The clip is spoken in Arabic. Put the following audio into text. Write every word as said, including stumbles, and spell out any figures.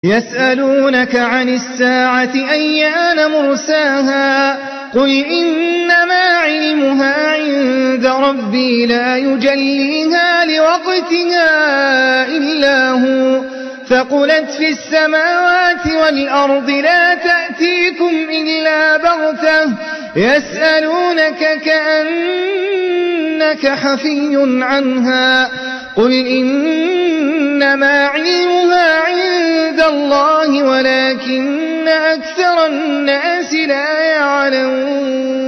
يسألونك عن الساعة أيان مرساها قل إنما علمها عند ربي لا يجليها لوقتها إلا هو ثقلت في السماوات والأرض لا تأتيكم إلا بغتة يسألونك كأنك حفي عنها قل إنما علمها عند الله ولكن أكثر الناس لا يعلمون